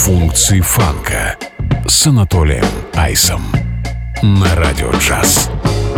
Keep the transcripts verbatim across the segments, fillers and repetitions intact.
Функции фанка с Анатолием Айсом на Радио Джаз.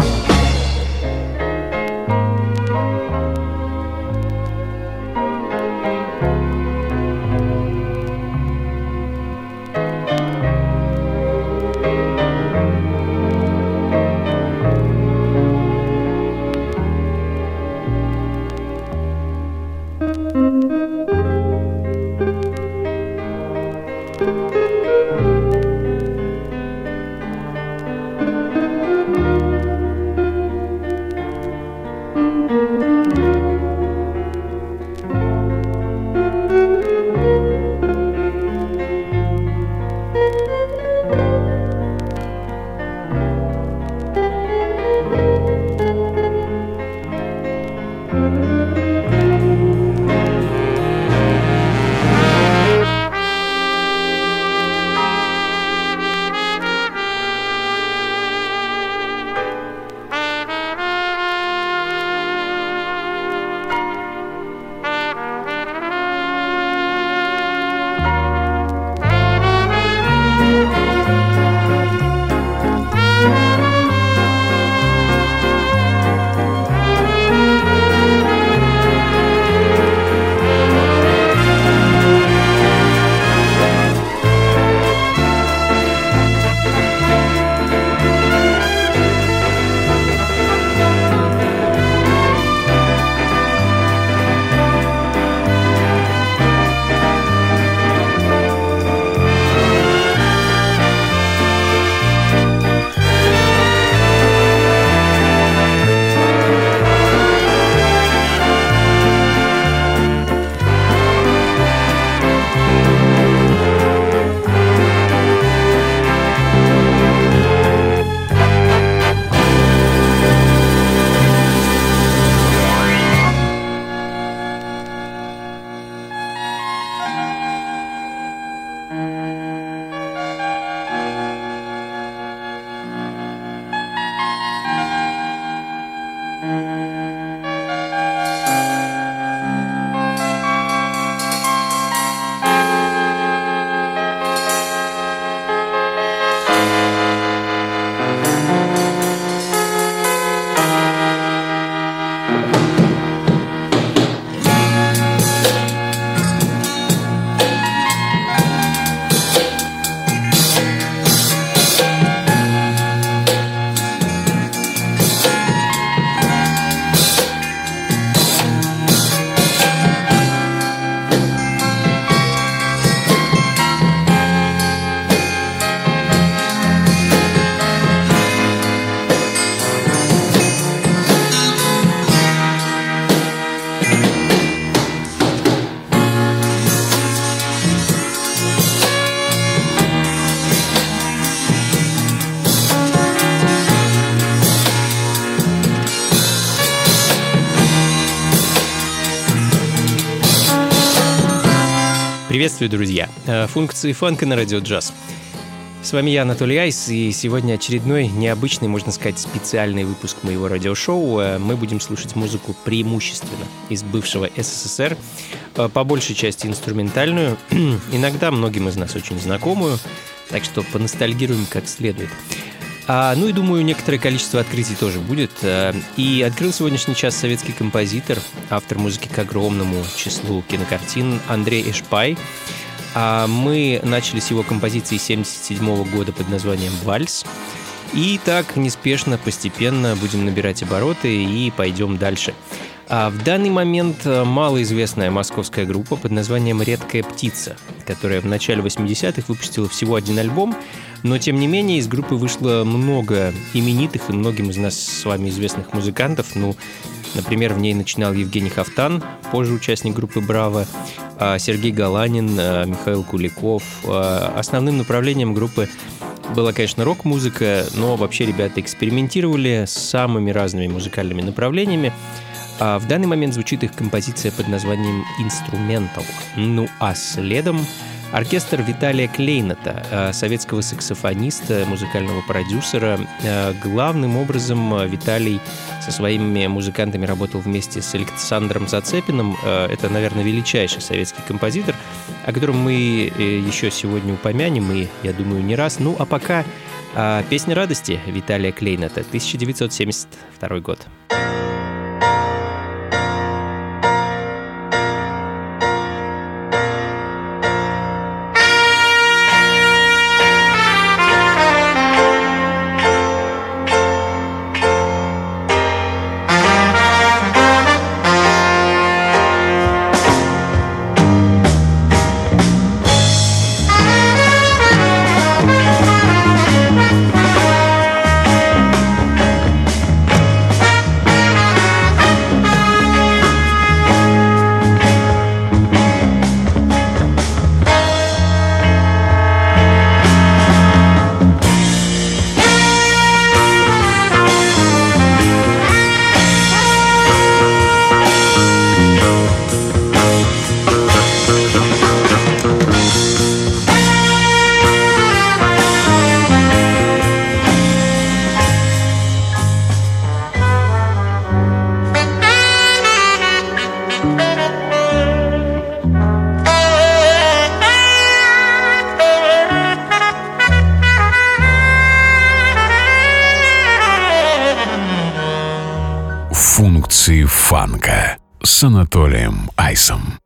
Приветствую, друзья! Функции фанка на Радио Джаз. С вами я, Анатолий Айс, и сегодня очередной необычный, можно сказать, специальный выпуск моего радиошоу. Мы будем слушать музыку преимущественно из бывшего СССР, по большей части инструментальную, иногда многим из нас очень знакомую, так что поностальгируем как следует. А, ну и думаю, некоторое количество открытий тоже будет. И открыл сегодняшний час советский композитор, автор музыки к огромному числу кинокартин Андрей Эшпай. А мы начали с его композиции семьдесят седьмого года под названием «Вальс». И так неспешно, постепенно будем набирать обороты и пойдем дальше. А в данный момент малоизвестная московская группа под названием «Редкая птица», которая в начале восьмидесятых выпустила всего один альбом, но тем не менее из группы вышло много именитых и многим из нас с вами известных музыкантов. Ну, например, в ней начинал Евгений Хафтан, позже участник группы «Браво», Сергей Галанин, Михаил Куликов. Основным направлением группы была, конечно, рок-музыка, но вообще ребята экспериментировали с самыми разными музыкальными направлениями. А в данный момент звучит их композиция под названием «Инструментал». Ну а следом Оркестр Виталия Клейнота, советского саксофониста, музыкального продюсера. Главным образом Виталий со своими музыкантами работал вместе с Александром Зацепиным. Это, наверное, величайший советский композитор, о котором мы еще сегодня упомянем, и, я думаю, не раз. Ну, а пока песня радости Виталия Клейнота, тысяча девятьсот семьдесят второй год. Функции фанка с Анатолием Айсом.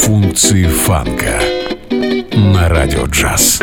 Функции фанка на радио джаз.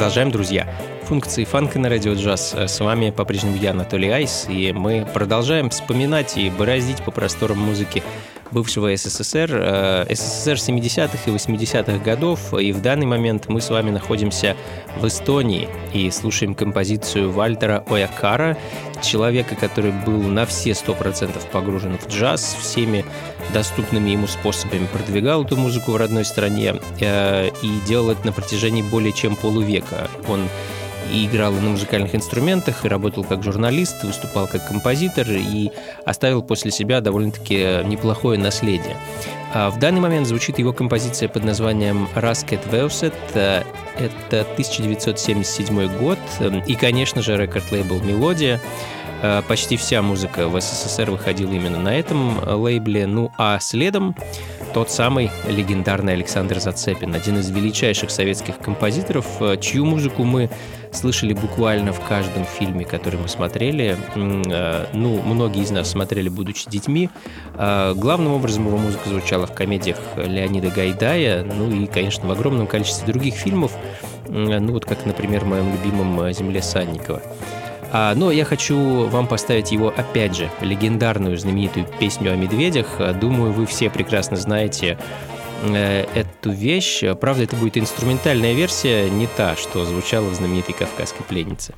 продолжаем, друзья. Функции фанка на радио джаз. С вами по-прежнему я, Анатолий Айс, и мы продолжаем вспоминать и бороздить по просторам музыки бывшего СССР, СССР семидесятых и восьмидесятых годов, и в данный момент мы с вами находимся в Эстонии и слушаем композицию Вальтера Оякара, человека, который был на все сто процентов погружен в джаз, всеми доступными ему способами продвигал эту музыку в родной стране и делал это на протяжении более чем полувека. Он и играл на музыкальных инструментах, и работал как журналист, выступал как композитор и оставил после себя довольно-таки неплохое наследие. В данный момент звучит его композиция под названием «Rasket Veuset». Это тысяча девятьсот семьдесят седьмой год, и, конечно же, рекорд-лейбл «Мелодия». Почти вся музыка в СССР выходила именно на этом лейбле. Ну а следом тот самый легендарный Александр Зацепин, один из величайших советских композиторов, чью музыку мы слышали буквально в каждом фильме, который мы смотрели. Ну, многие из нас смотрели, будучи детьми. Главным образом его музыка звучала в комедиях Леонида Гайдая, ну и, конечно, в огромном количестве других фильмов, ну вот как, например, в моем любимом «Земле Санникова». А, но я хочу вам поставить его, опять же, легендарную знаменитую песню о медведях. Думаю, вы все прекрасно знаете э, эту вещь. Правда, это будет инструментальная версия, не та, что звучала в знаменитой «Кавказской пленнице».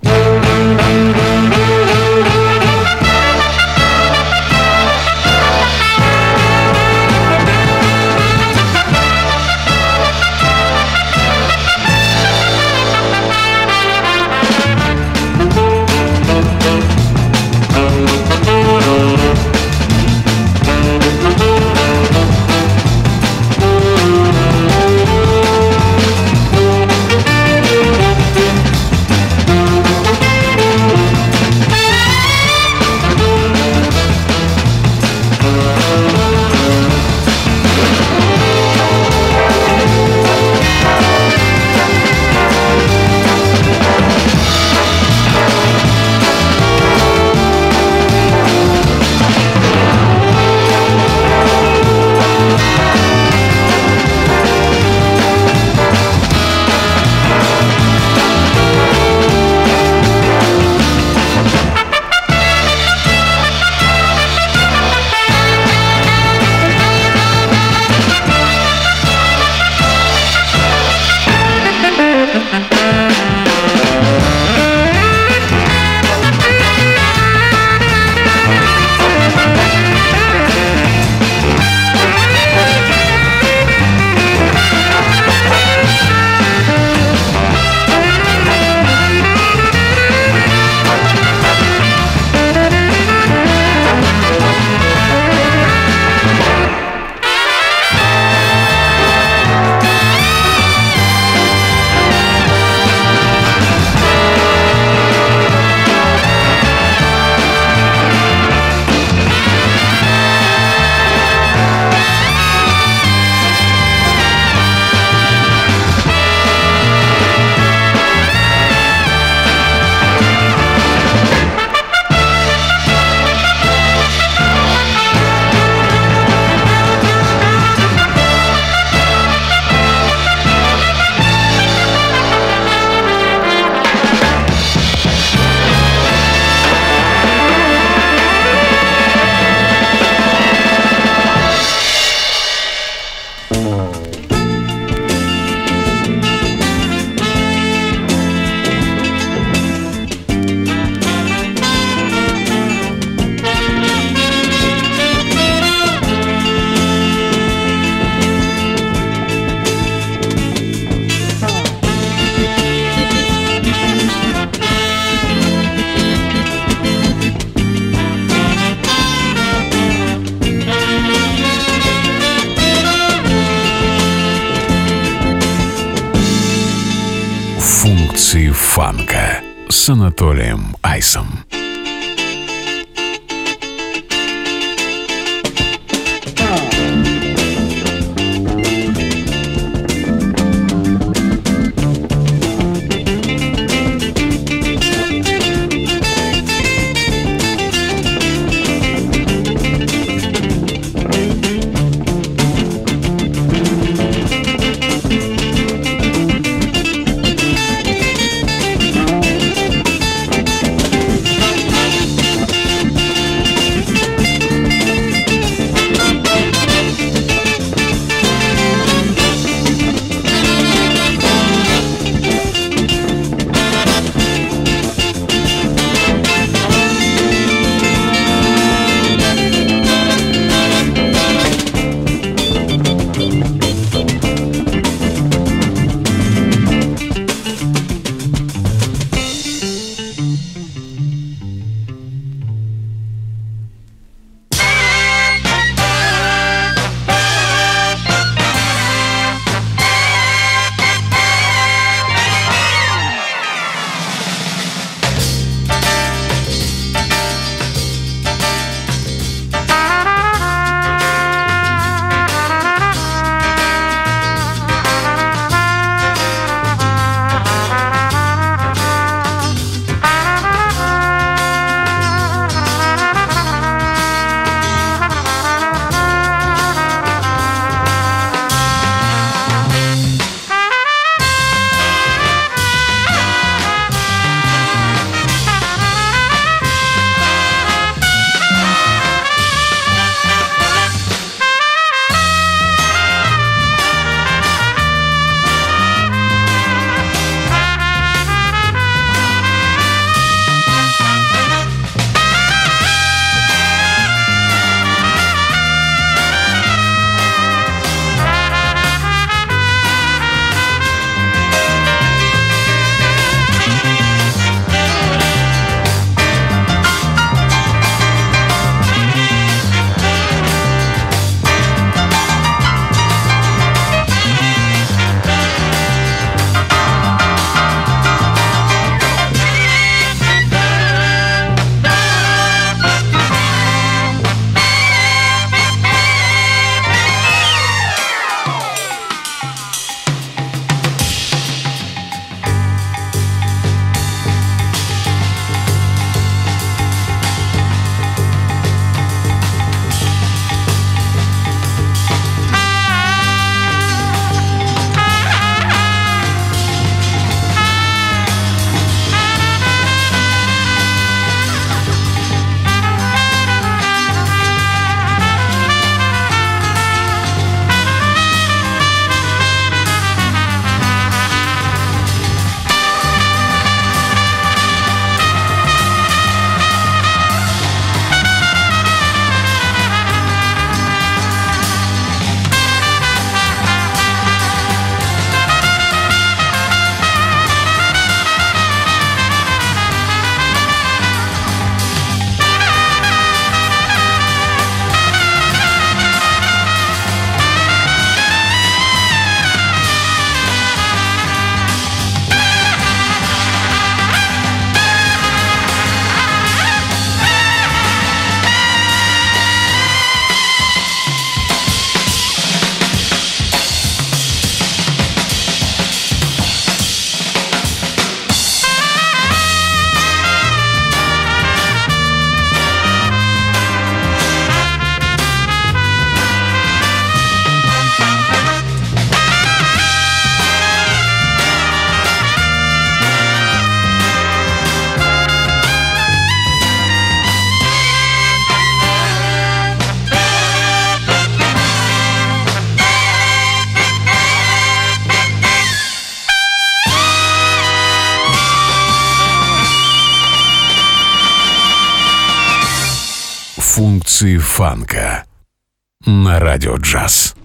Функции фанка с Анатолием Айсом. Функции фанка на радио джаз.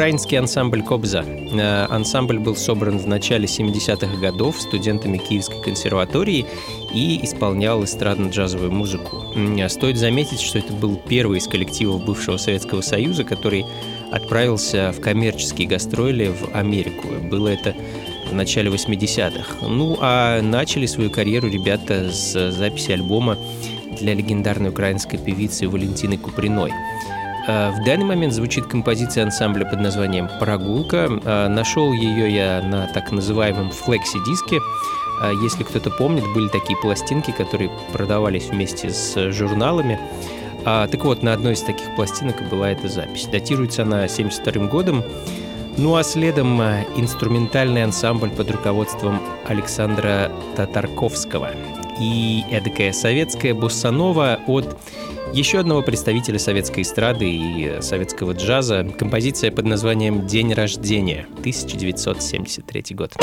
украинский ансамбль «Кобза». Ансамбль был собран в начале семидесятых годов студентами Киевской консерватории и исполнял эстрадно-джазовую музыку. Стоит заметить, что это был первый из коллективов бывшего Советского Союза, который отправился в коммерческие гастроли в Америку. Было это в начале восьмидесятых. Ну, а начали свою карьеру ребята с записи альбома для легендарной украинской певицы Валентины Куприной. В данный момент звучит композиция ансамбля под названием «Прогулка». Нашел ее я на так называемом флекси-диске. Если кто-то помнит, были такие пластинки, которые продавались вместе с журналами. Так вот, на одной из таких пластинок была эта запись. Датируется она семьдесят вторым годом. Ну а следом инструментальный ансамбль под руководством Александра Татарковского и эдакая советская боссанова от еще одного представителя советской эстрады и советского джаза. Композиция под названием «День рождения», тысяча девятьсот семьдесят третий год.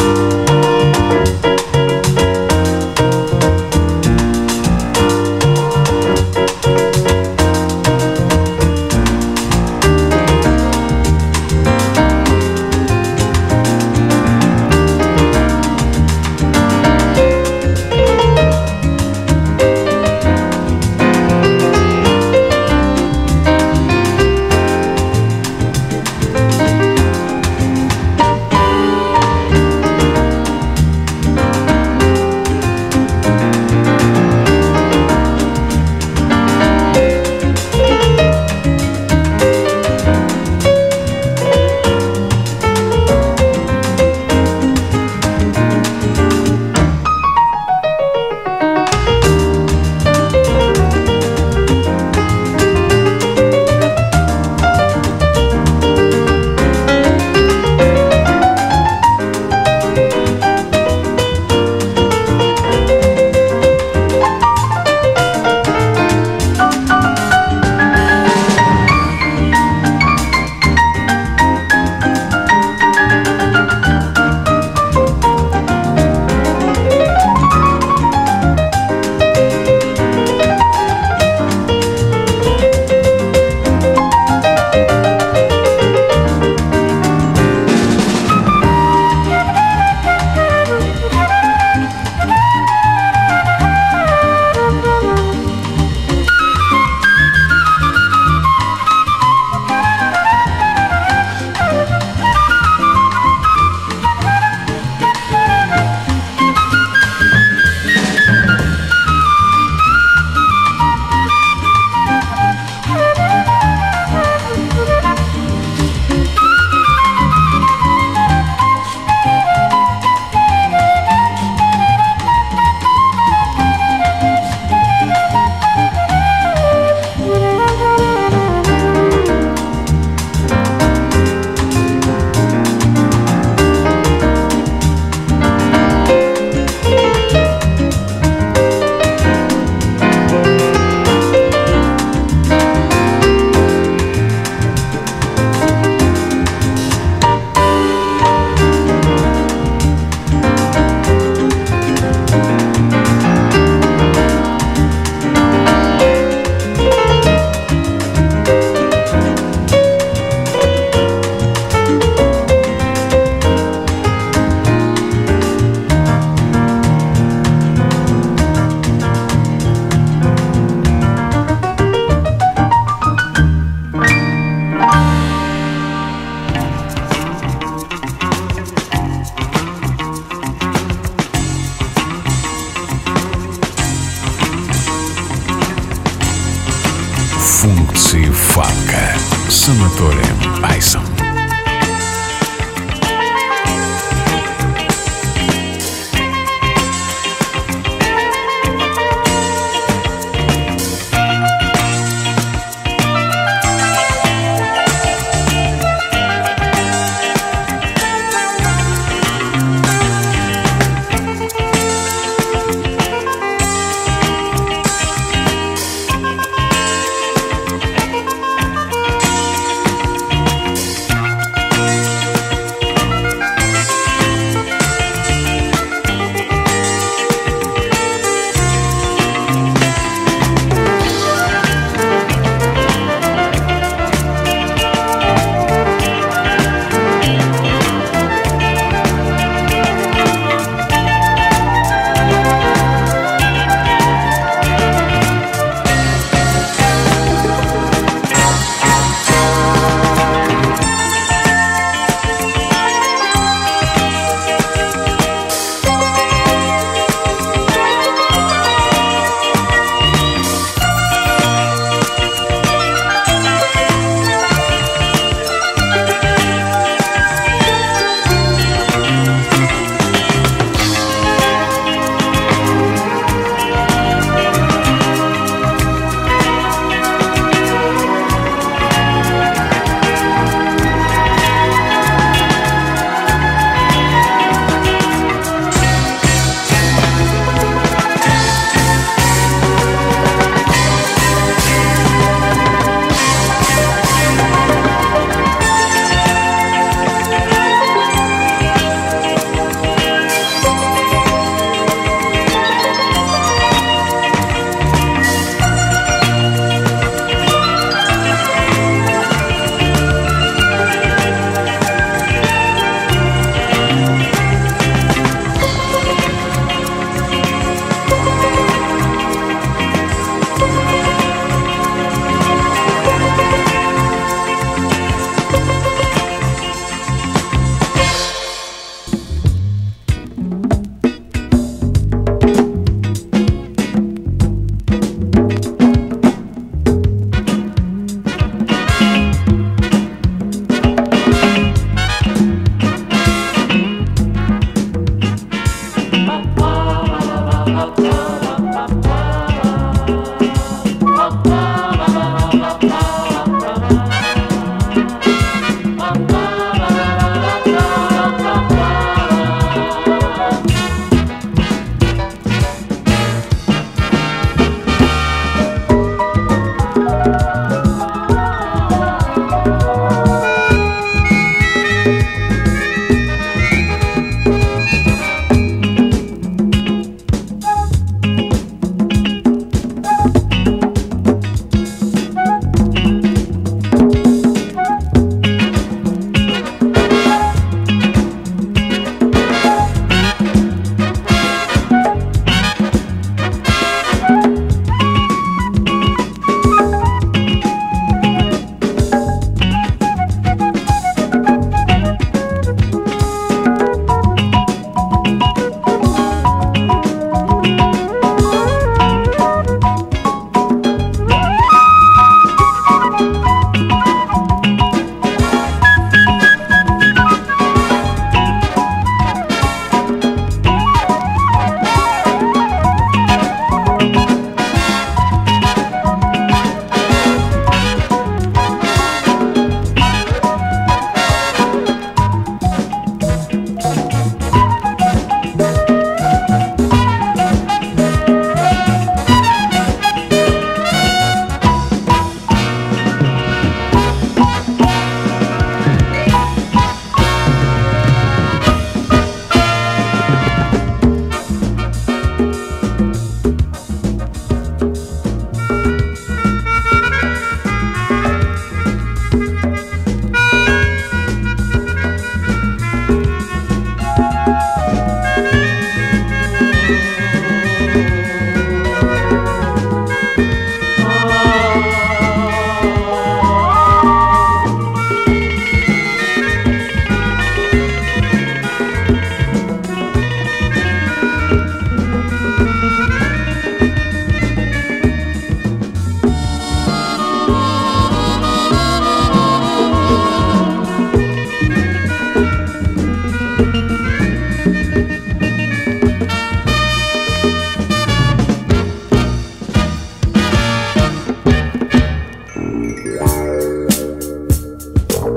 Функции фанка с Анатолием Айсом.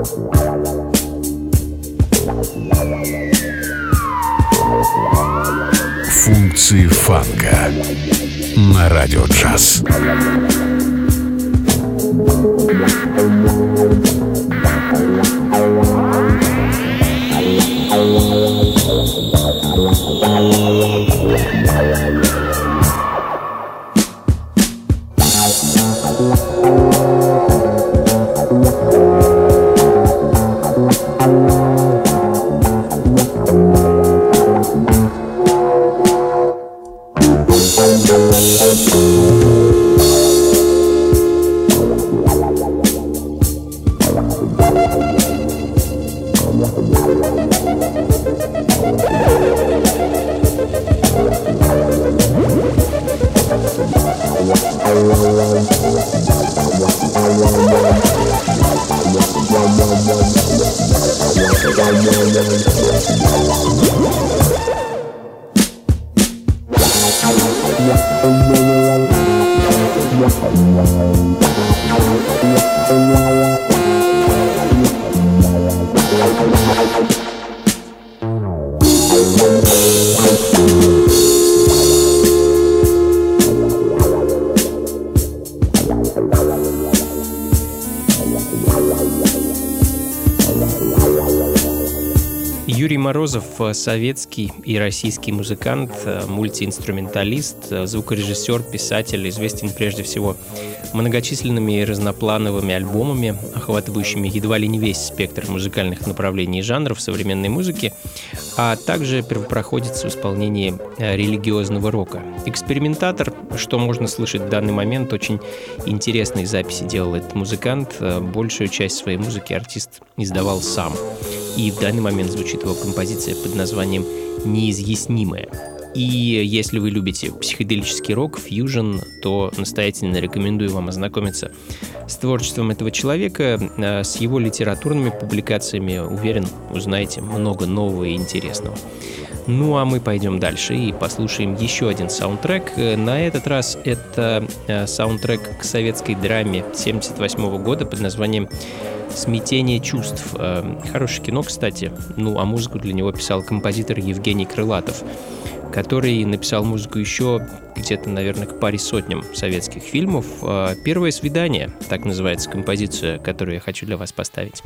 Функции фанка на радио джаз. Юрий Морозов — советский и российский музыкант, мультиинструменталист, звукорежиссер, писатель, известен прежде всего многочисленными и разноплановыми альбомами, охватывающими едва ли не весь спектр музыкальных направлений и жанров современной музыки, а также первопроходец в исполнении религиозного рока. Экспериментатор, что можно слышать в данный момент, очень интересные записи делал этот музыкант. Большую часть своей музыки артист издавал сам. И в данный момент звучит его композиция под названием «Неизъяснимая». И если вы любите психоделический рок, фьюжн, то настоятельно рекомендую вам ознакомиться с творчеством этого человека, с его литературными публикациями. Уверен, узнаете много нового и интересного. Ну а мы пойдем дальше и послушаем еще один саундтрек. На этот раз это саундтрек к советской драме семьдесят восьмого года под названием «Смятение чувств». Хорошее кино, кстати. Ну а музыку для него писал композитор Евгений Крылатов, который написал музыку еще где-то, наверное, к паре сотням советских фильмов. «Первое свидание» — так называется композиция, которую я хочу для вас поставить.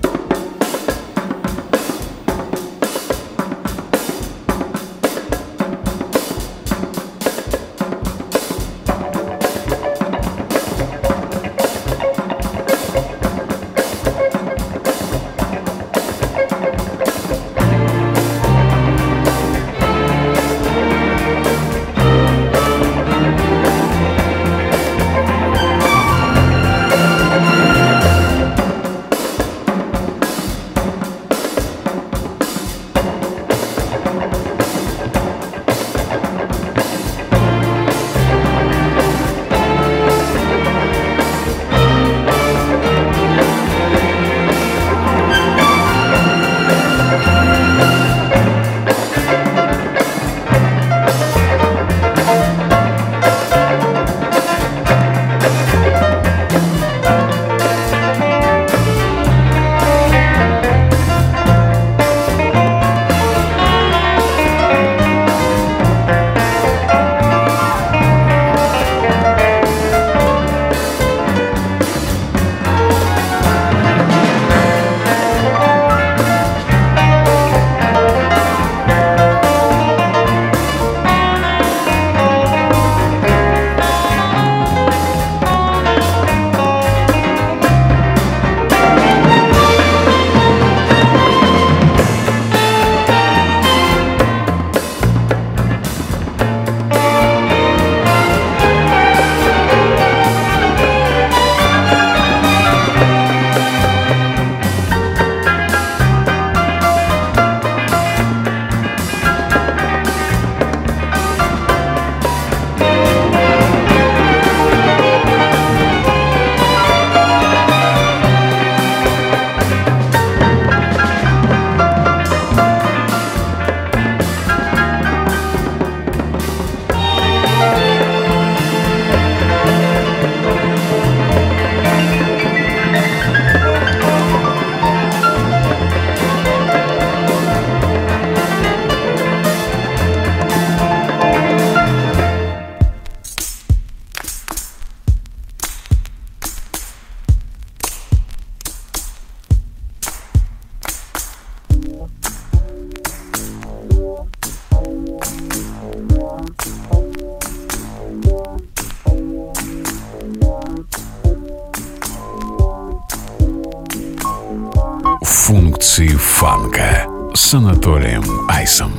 Функции фанка с Анатолием Айсом.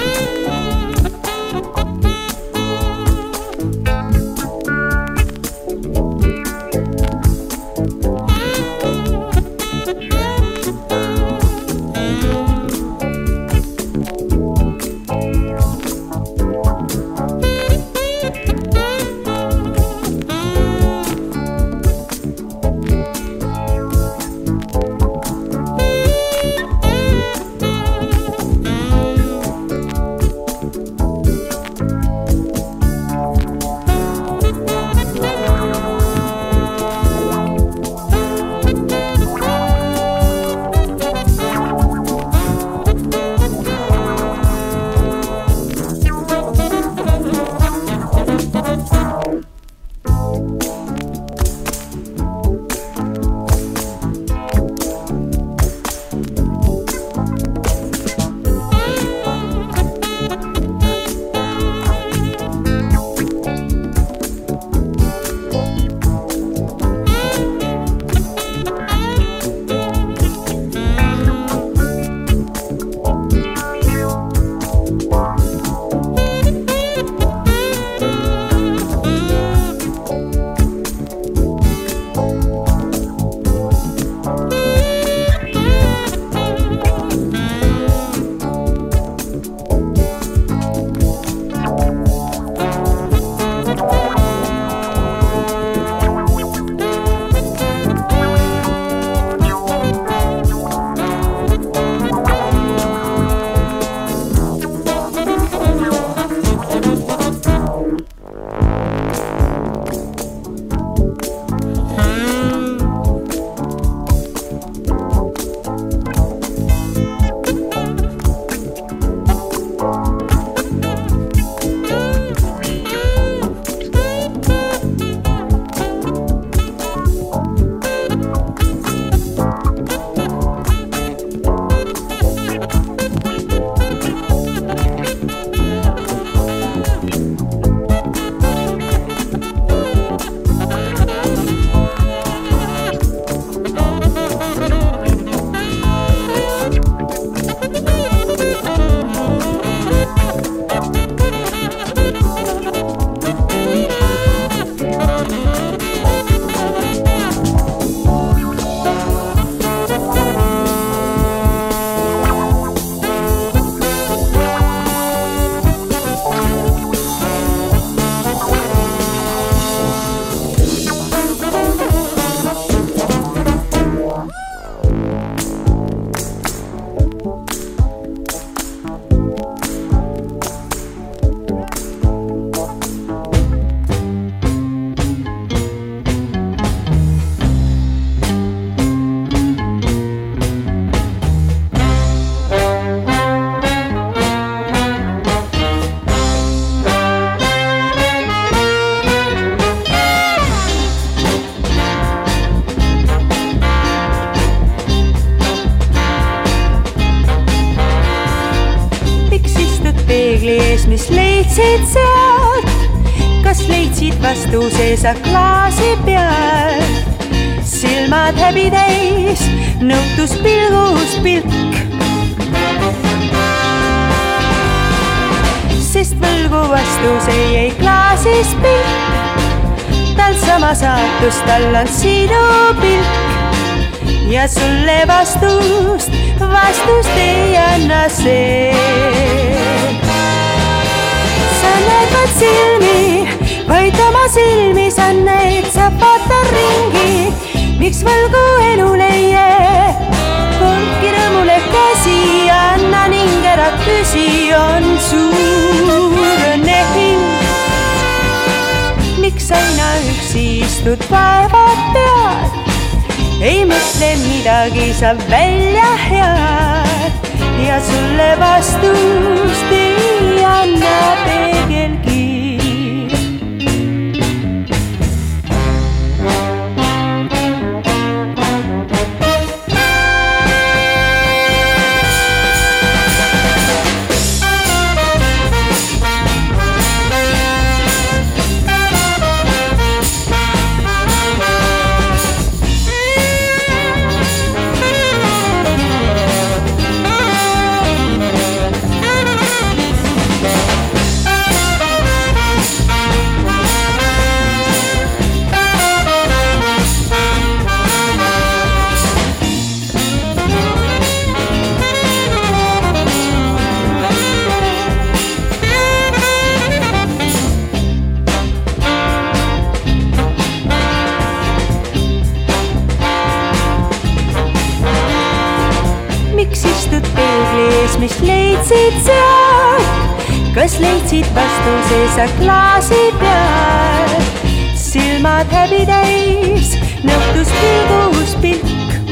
mis leidsid sealt, kas leidsid vastuse sa klaasi peal? Silmad häbi täis, nõutus pilgus pilk, sest võlgu vastuse jäi klaasis pilk. Tal sama saatus, tal on sinu pilk ja sulle vastust, vastust ei anna see. Sa näed vaid silmi, vaid oma silmi sa näed, sa vaata ringi, miks võlgu elule jää. Võlki rõõmule käsi, anna ning ära küsi, on suur õnnehing. Miks aina üksi istud vaevad pead, ei mõtle midagi, sa välja head ja sulle vastust ei anna peegelgi. sees, mis leidsid seal. Kas leidsid vastuse sa klaasi peal? Silmad häbi täis, nõutus pilgus pilk.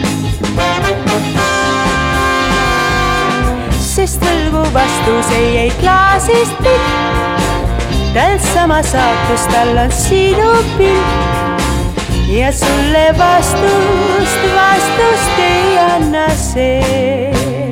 Sest võlgu vastuse jäi klaasist pikk. Tal sama saatus, tal on sinu pilk. Ja sulle vastust, vastust ei anna see.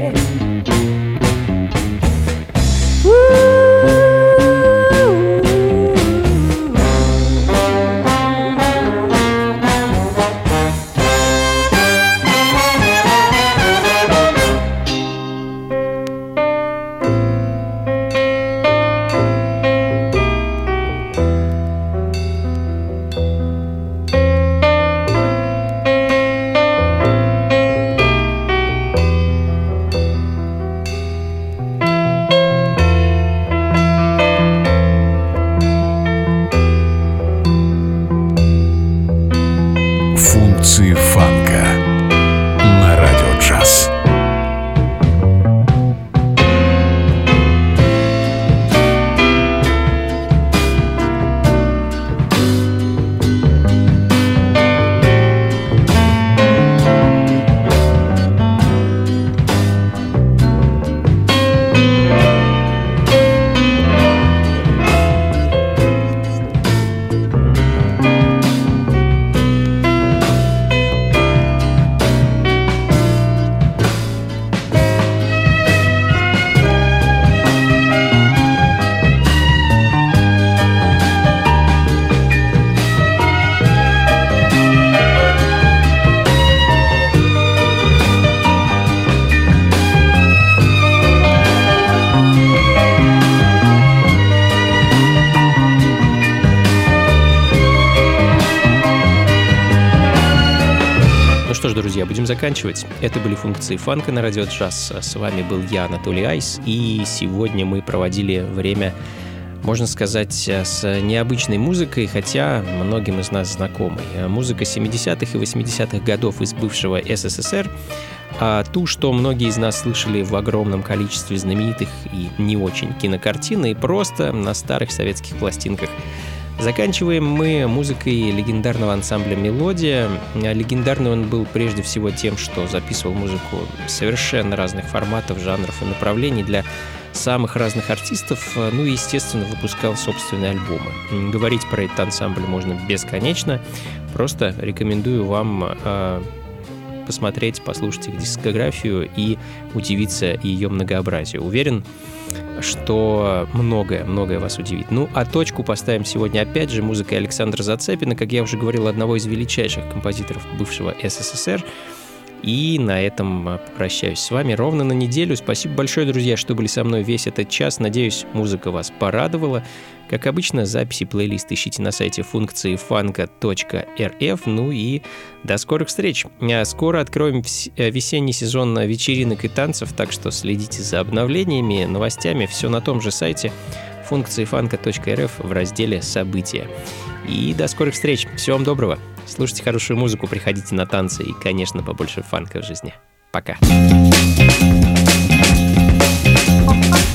Фанка на радио джаз. Что ж, друзья, будем заканчивать. Это были функции фанка на радио джаз. С вами был я, Анатолий Айс, и сегодня мы проводили время, можно сказать, с необычной музыкой, хотя многим из нас знакомой. Музыка семидесятых и восьмидесятых годов из бывшего СССР, а ту, что многие из нас слышали в огромном количестве знаменитых и не очень кинокартин, и просто на старых советских пластинках. Заканчиваем мы музыкой легендарного ансамбля «Мелодия». Легендарный он был прежде всего тем, что записывал музыку совершенно разных форматов, жанров и направлений для самых разных артистов, ну и, естественно, выпускал собственные альбомы. Говорить про этот ансамбль можно бесконечно, просто рекомендую вам э, посмотреть, послушать их дискографию и удивиться ее многообразию. Уверен, что многое-многое вас удивит. Ну, а точку поставим сегодня опять же музыкой Александра Зацепина, как я уже говорил, одного из величайших композиторов бывшего СССР. И на этом прощаюсь с вами ровно на неделю. Спасибо большое, друзья, что были со мной весь этот час. Надеюсь, музыка вас порадовала. Как обычно, записи плейлист ищите на сайте функции фанка точка эр эф. Ну и до скорых встреч. Скоро откроем весенний сезон вечеринок и танцев, так что следите за обновлениями, новостями. Все на том же сайте функции фанка точка эр эф в разделе «События». И до скорых встреч. Всего вам доброго. Слушайте хорошую музыку, приходите на танцы и, конечно, побольше фанка в жизни. Пока.